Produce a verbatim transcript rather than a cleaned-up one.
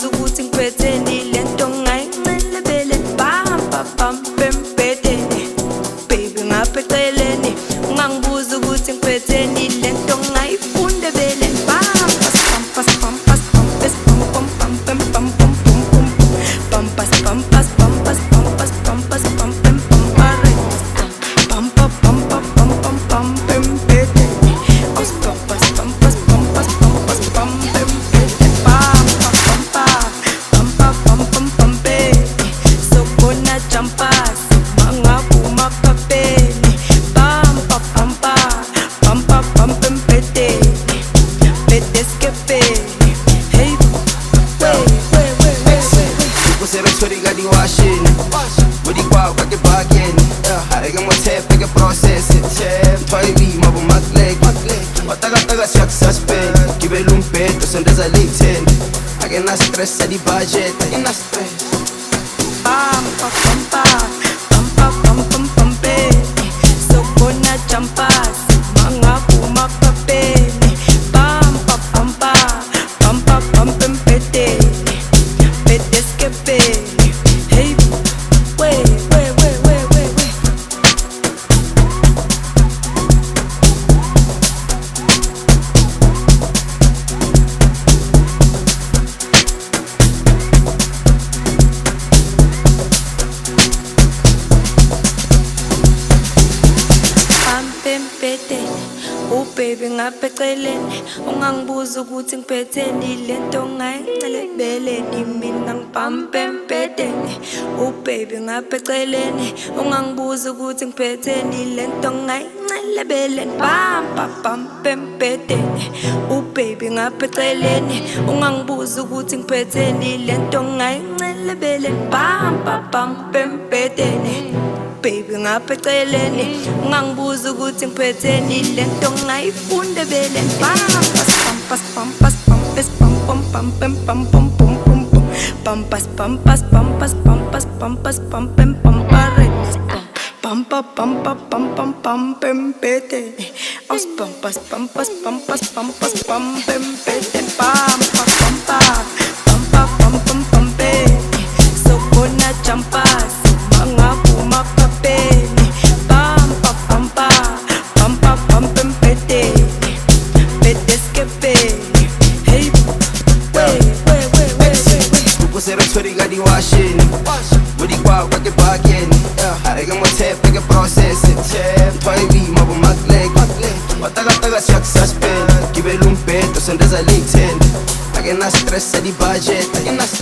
ungangibuza ukuthi ngiphetheni lento ngayincelebele bam bam bembedeni baby ngapha eceleni ungangibuza ukuthi ngiphetheni lento ngayifunda bele bam pas pam pas pam pas pam pam pam pam pam pam pam pam pas pam pas pam pas pam pas pam pas pam pam pam pam pam pam pam pam pam pam bembedeni pas pam pas pam pas pam pas pam pas pam bembedeni bam pam pam pam pam pam pam baby so gonna jump us mangabuma papeni bam pam pam pam pam bembedeni bedeskepe hey wait wait wait wait People say that's what they got the washing. What you walk like a bargain. I got my tape, I can process it. Toy me, my bum leg. What I got, I got suspend. Give a lump bed, so there's a late ten. I get not stress at the budget. I get not stress. bam pam pam pam pam pam pam pam baby so gonna jump us mangabuma papeni bam pam pam pam pam pam bembedeni bedeskepe hey wait wait wait wait wait wait bembedeni oh baby ngapha eceleni ungangibuza ukuthi ngiphetheni lento ngayincelebeleni mina ngibamba embedeni oh baby ngapha eceleni ungangibuza ukuthi ngiphetheni lento ngayincelebeleni bam pam bembedeni oh baby ngapha eceleni ungangibuza ukuthi ngiphetheni lento ngayincelebeleni bam pam bembedeni baby ngapha eceleni ungangibuza ukuthi ngiphetheni lento ngayifunda bele bam pas pam pas pam pas pam pam pam pam pam pam pam pam pam pas pam pas pam pas pam pas pam pas pam pam pam paredes pam pam pam pam pam pam pam bembedeni aus pam pas pam pas pam pas pam pas pam bembedeni pam pam pam pam pam pam pam pam baby so gonna jump us mangabuma papeni bam pam pam pam pam pam bembedeni bedeskepe hey wait wait wait wait wait People say that's what they got the washing. What you walk like a bargain. I got my tape, I can process it. Toy me, my bum leg. What I got, I got suspend. Give a lump bed, so there's a late ten. I get not stress at the budget. I get not